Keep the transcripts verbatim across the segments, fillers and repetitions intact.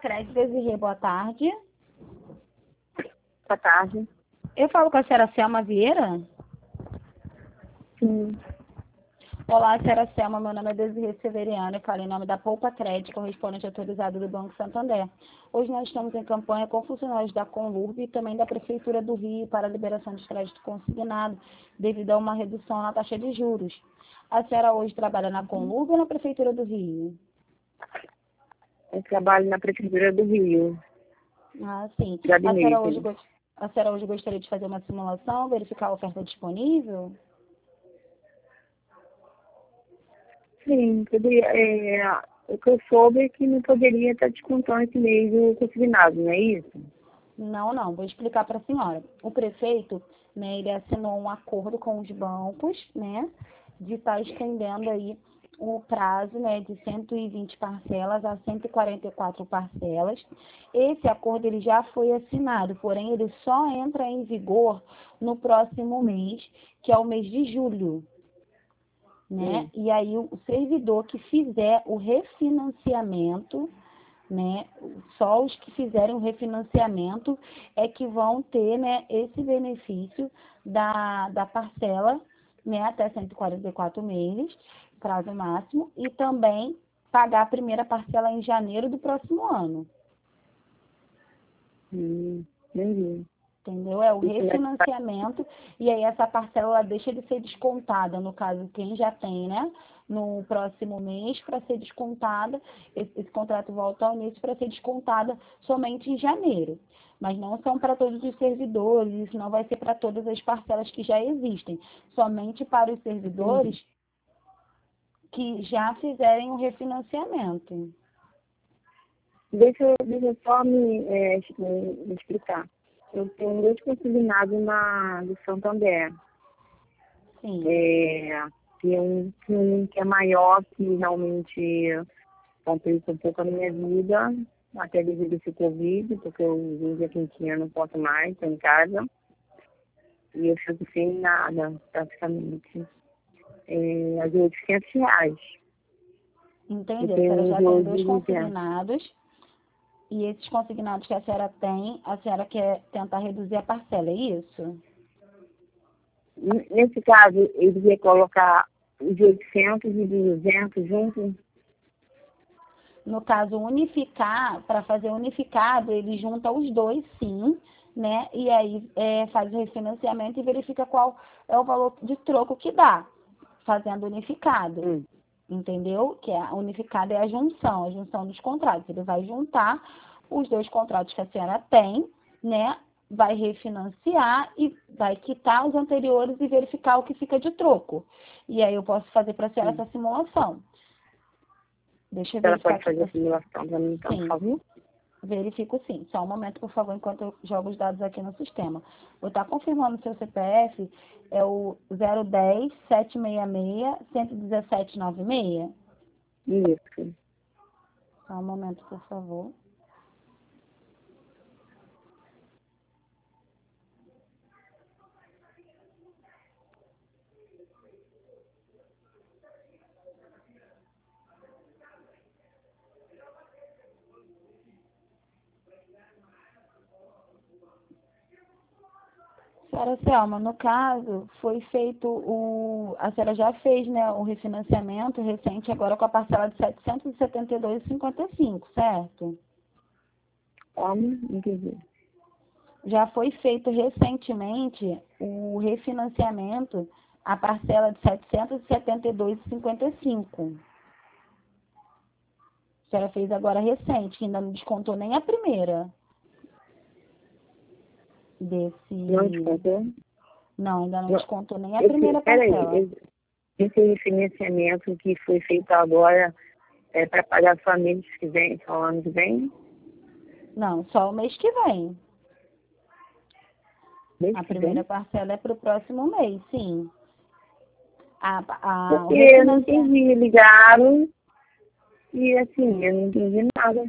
Crédito, Desirê, boa tarde. Boa tarde. Eu falo com a senhora Selma Vieira? Sim. Olá, senhora Selma, meu nome é Desirê Severiano, eu falo em nome da Poupa Crédito, correspondente autorizado do Banco Santander. Hoje nós estamos em campanha com funcionários da Conlurb e também da Prefeitura do Rio para a liberação de crédito consignado, devido a uma redução na taxa de juros. A senhora hoje trabalha na Conlurb ou na Prefeitura do Rio? Eu trabalho na Prefeitura do Rio. Ah, sim. A Gabinete. senhora, hoje, go- a senhora hoje gostaria de fazer uma simulação, verificar a oferta disponível? Sim, poderia, é, o que eu soube é que não poderia estar descontando esse mês o consignado, não é isso? Não, não, vou explicar para a senhora. O prefeito, né, ele assinou um acordo com os bancos, né, de estar estendendo aí o prazo, né, de cento e vinte parcelas a cento e quarenta e quatro parcelas. Esse acordo ele já foi assinado, porém ele só entra em vigor no próximo mês, que é o mês de julho, né? Sim. E aí o servidor que fizer o refinanciamento, né, só os que fizerem o refinanciamento é que vão ter, né, esse benefício da, da parcela, né, até cento e quarenta e quatro meses, prazo máximo, e também pagar a primeira parcela em janeiro do próximo ano. Hum, entendi. Entendeu? É o E como é que faz? refinanciamento, e aí essa parcela ela deixa de ser descontada, no caso, quem já tem, né? No próximo mês para ser descontada, esse, esse contrato volta ao início para ser descontada somente em janeiro. Mas não são para todos os servidores, isso não vai ser para todas as parcelas que já existem, somente para os servidores que já fizerem o refinanciamento. Deixa, eu- deixa eu só me, é, me me explicar. Eu tenho dois consignados na, do Santander. Sim, É, tem um, tem um que é maior, que realmente complica um pouco a minha vida, até devido a esse Covid, porque eu vim aqui em Quinha, não posso mais, estou em casa, e eu fico sem nada, praticamente. É, a de oitocentos reais. Eu entendi. A tenho senhora um já de tem hoje dois de duzentos. consignados. E esses consignados que a senhora tem, a senhora quer tentar reduzir a parcela, é isso? Nesse caso, eu devia colocar os de oitocentos e de duzentos juntos. No caso, unificar, para fazer unificado, ele junta os dois, sim, né? E aí é, faz o refinanciamento e verifica qual é o valor de troco que dá, fazendo unificado. Hum. Entendeu? Que é a unificada é a junção, a junção dos contratos. Ele vai juntar os dois contratos que a senhora tem, né? Vai refinanciar e vai quitar os anteriores e verificar o que fica de troco. E aí eu posso fazer para a senhora Sim. essa simulação. Deixa eu Ela verificar pode aqui fazer para a simulação para mim, então, por sim, favor? verifico sim. Só um momento, por favor, enquanto eu jogo os dados aqui no sistema. Vou estar confirmando o seu C P F, é o zero um zero, sete seis seis, um um sete nove seis. Isso. Só um momento, por favor. Senhora Selma, no caso, foi feito o... A senhora já fez, né, o refinanciamento recente agora com a parcela de setecentos e setenta e dois reais e cinquenta e cinco centavos, certo? Como? Entendi. Já foi feito recentemente o refinanciamento, a parcela de setecentos e setenta e dois reais e cinquenta e cinco centavos. A senhora fez agora recente, que ainda não descontou nem a primeira Não desse... descontou? Não, ainda não Não. descontou nem a Esse, primeira peraí, parcela. esse esse refinanciamento que foi feito agora é para pagar só mês que vem, só ano que vem? Não, só o mês que vem. Mês A que primeira vem? parcela é para o próximo mês, sim. A, a, o Porque eu não refinanciamento, entendi, ligaram e assim, eu não entendi nada.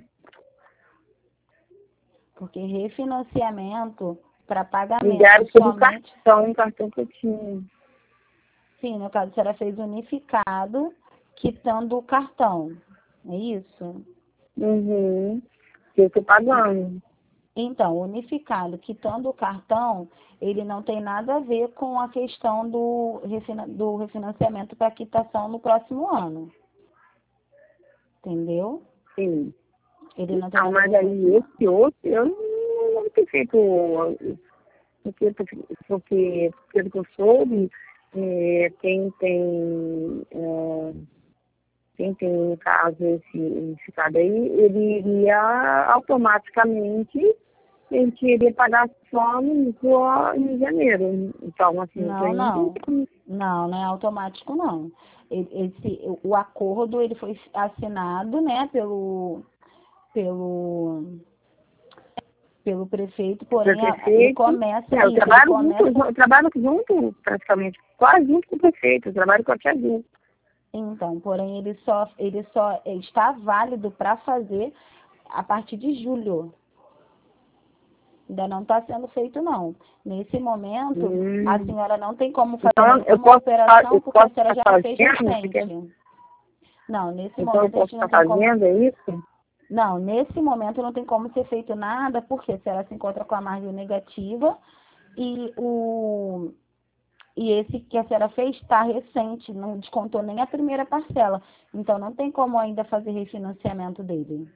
porque refinanciamento para pagamento Ligaram sobre o somente, cartão, o cartão que eu tinha. sim, no caso, a senhora fez unificado, quitando o cartão. É isso? Uhum. que eu estou pagando. Então, unificado, quitando o cartão, ele não tem nada a ver com a questão do, refina- do refinanciamento para quitação no próximo ano. Entendeu? Sim. Ele não tem Então, nada a mas ver com aí isso. esse outro, eu não, não tenho feito, porque, porque, porque pelo que eu soube, é, quem tem, é, quem tem, no caso, esse unificado aí, ele iria automaticamente, ele iria pagar só no, só em janeiro. Então, assim, isso Não, aí não tem não. como. Não, não é automático, não. Ele- Esse, o acordo ele foi assinado, né, pelo, pelo, pelo prefeito, porém a- ele Prefeito. começa É, eu isso, ele trabalho junto, começa. eu trabalho junto, praticamente, quase junto com o prefeito, eu trabalho com a tia Ju. Então, porém ele só, ele só está válido para fazer a partir de julho. Ainda não está sendo feito, não. Nesse momento, Hum. a senhora não tem como fazer Então, eu nenhuma posso, operação, eu porque a posso senhora estar já fez fazendo, porque, recente. Não, nesse então eu momento a posso gente não estar tem como. fazendo, é isso? Não, nesse momento não tem como ser feito nada, porque a senhora se encontra com a margem negativa e o e esse que a senhora fez está recente, não descontou nem a primeira parcela. Então não tem como ainda fazer refinanciamento dele.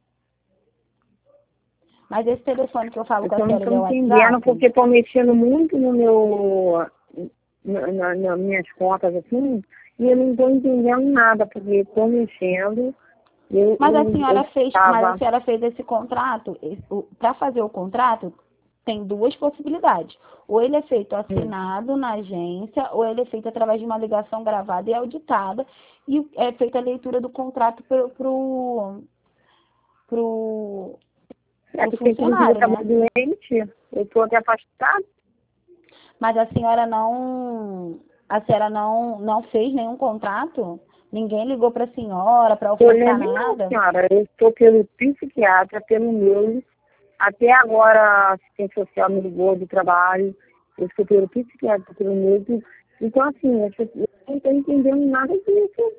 Mas esse telefone que eu falo Eu com a só não senhora, estou ele é o entendendo, WhatsApp? porque estou mexendo muito no meu, na, na- nas minhas contas, assim, e eu não estou entendendo nada, porque estou mexendo, eu, Mas a eu, eu senhora fez, mas a estava, senhora fez esse contrato, para fazer o contrato, tem duas possibilidades. Ou ele é feito assinado na agência, ou ele é feito através de uma ligação gravada e auditada, e é feita a leitura do contrato pro, pro, pro, é pro porque inclusive eu funcionário, estava né? doente, eu estou até afastada. Mas a senhora não, a senhora não, não fez nenhum contrato? Ninguém ligou para a senhora para Eu ofertar lembro, não, nada? senhora, eu estou pelo psiquiatra, pelo meu, até agora a assistente social me ligou do trabalho, eu estou pelo psiquiatra, pelo meu, então assim, eu não estou entendendo nada disso.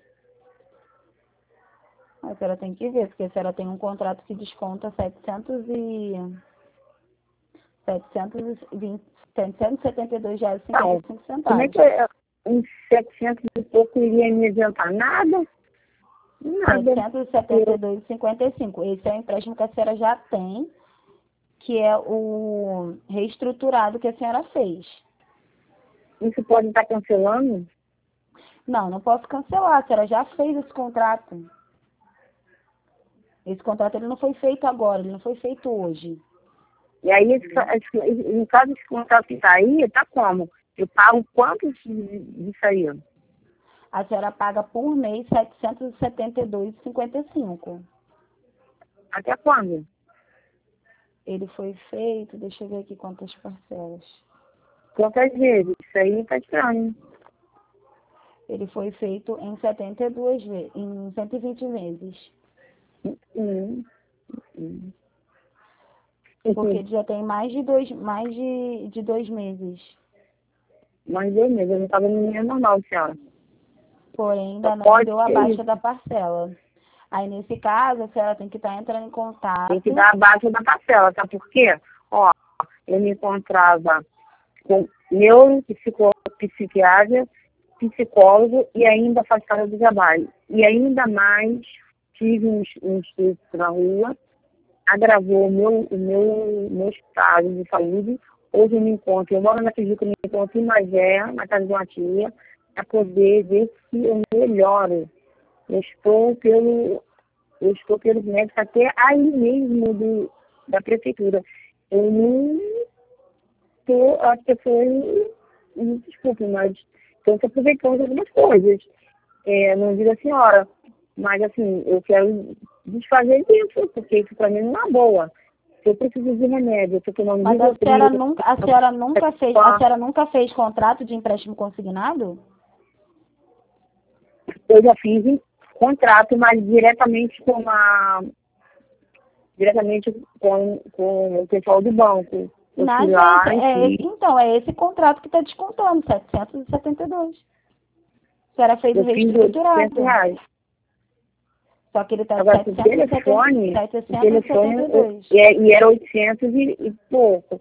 A senhora tem que ver, porque a senhora tem um contrato que desconta setecentos e setecentos e vinte, setecentos e setenta e dois reais e cinquenta Então, e cinco como é centavos. que eu, uns setecentos e pouco iria me adiantar? Nada, nada. setecentos e setenta e dois reais e cinquenta e cinco. Esse é o empréstimo que a senhora já tem, que é o reestruturado que a senhora fez. Isso pode estar cancelando? Não, não posso cancelar, a senhora já fez esse contrato. Esse contrato ele não foi feito agora, ele não foi feito hoje. E aí, esse, esse, no caso desse contrato que está aí, está como? Eu pago quanto disso aí? A senhora paga por mês setecentos e setenta e dois reais e cinquenta e cinco. Até quando? Ele foi feito, deixa eu ver aqui quantas parcelas. Quantas vezes? Isso aí está estranho. Ele foi feito em setenta e duas vezes, em cento e vinte vezes. Hum, hum. Porque ele já tem mais de dois, mais de, de dois meses. Mas eu mesmo, eu não estava no meu normal, senhora. Porém, ainda Só não pode deu a ser baixa isso. da parcela. Aí, nesse caso, a senhora tem que estar entrando em contato. Tem que dar abaixo da parcela, sabe por quê? Ó, eu me encontrava com meu psiquiatra, psicólogo e ainda afastada do trabalho. E ainda mais tive um, um estudo na rua, agravou o meu, o meu, meu estado de saúde. Hoje eu me encontro, eu moro na Tijuca, eu me encontro em Magé, na casa de uma tia, para poder ver se eu melhoro. Eu estou pelo, eu estou pelos médicos até aí mesmo do, da prefeitura. Eu não estou, as pessoas, me desculpem, mas estão se aproveitando de algumas coisas. É, não digo a senhora, mas assim, eu quero desfazer disso, porque isso para mim não é boa. Se eu preciso de remédio, eu estou tomando Mas a senhora Rivotril, nunca, a senhora nunca fez, a senhora nunca fez contrato de empréstimo consignado? eu já fiz um contrato, mas diretamente com a diretamente com, com o pessoal do banco. Eu Na fui lá agência. e É esse, fiz, então, é esse contrato que está descontando, setecentos e setenta e dois. A senhora fez o eu fiz oitocentos reestruturado. reais. Só que ele está Agora, o telefone, o telefone setecentos e setenta e dois. e, é- e era oitocentos e, e pouco.